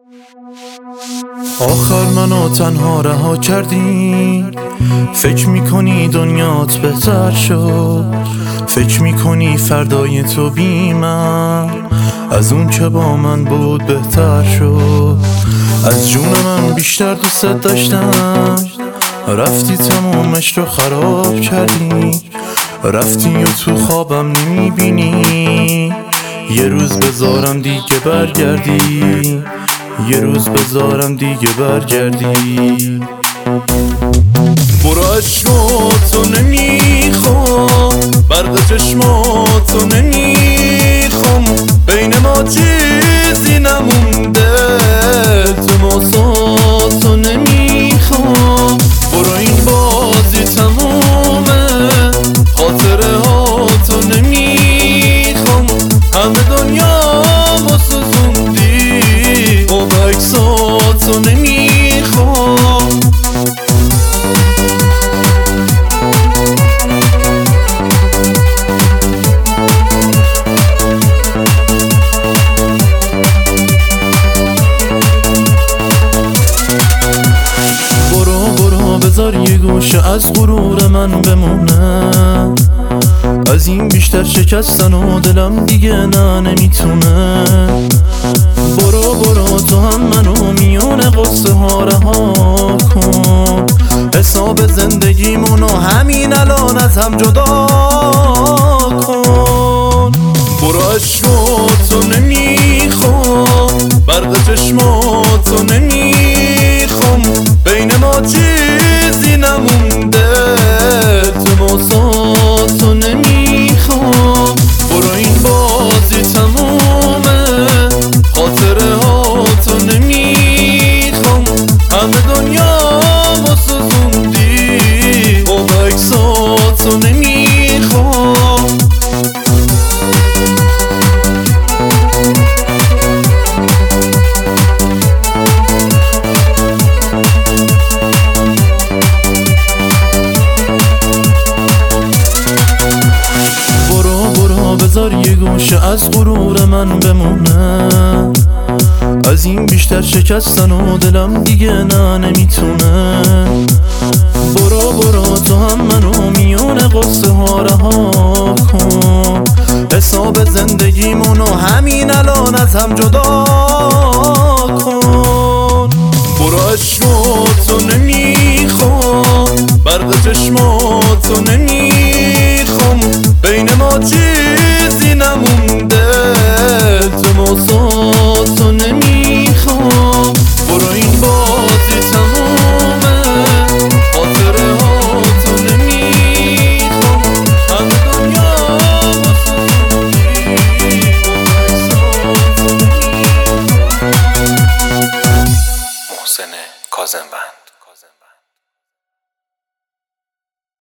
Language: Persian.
آخر منو تنها رها کردی، فکر میکنی دنیات بهتر شد، فکر میکنی فردای تو بی من از اون که با من بود بهتر شد. از جون من بیشتر دوست داشتم، رفتی تمومش رو خراب کردی، رفتی و تو خوابم نمیبینی، یه روز بذارم دیگه برگردی، یه روز بذارم دیگه برگردی. برو عشقاتو نمیخوام، برق چشماتو نمیخوام، بین ما چیزی نمونده، التماساتو نمیخوام. برو این بازی تمومه، خاطره هاتو نمیخوام، همه دنیامو سوزوندی، عکساتو نمیخوام. برو بذار یه گوشه از غرور من بمونه، از این بیشتر شکستن و دلم دیگه نمیتونه. برو تو هم منو میونه قصه ها رها کن، حساب زندگیمونو همین الان از هم جدا کن. برو عشقاتو نمیخوام، برق چشماتو نمیخوام، بین ما چیزی نمونده، التماساتو نمیخوام. برو این بازی تمومه، خاطره هاتو نمیخوام، همه دنیامو سوزوندی، عکساتو نمیخوام. برو بذار یه گوشه از غرور من بمونه، از این بیشتر شکستن و دلم دیگه نمیتونه. برو تو هم منو میونه قصه ها رها کن، حساب زندگیمونو همین الان از هم جدا کن. برو عشقاتو نمیخوام، برق چشماتو نمیخوام، بین ما چیزی نمونده، التماساتو نمیخوام. برو این بازی تمومه، خاطره هاتو نمیخوام، همه دنیامو سوزوندی، عکساتو نمیخوام. محسن کاظم‌بند.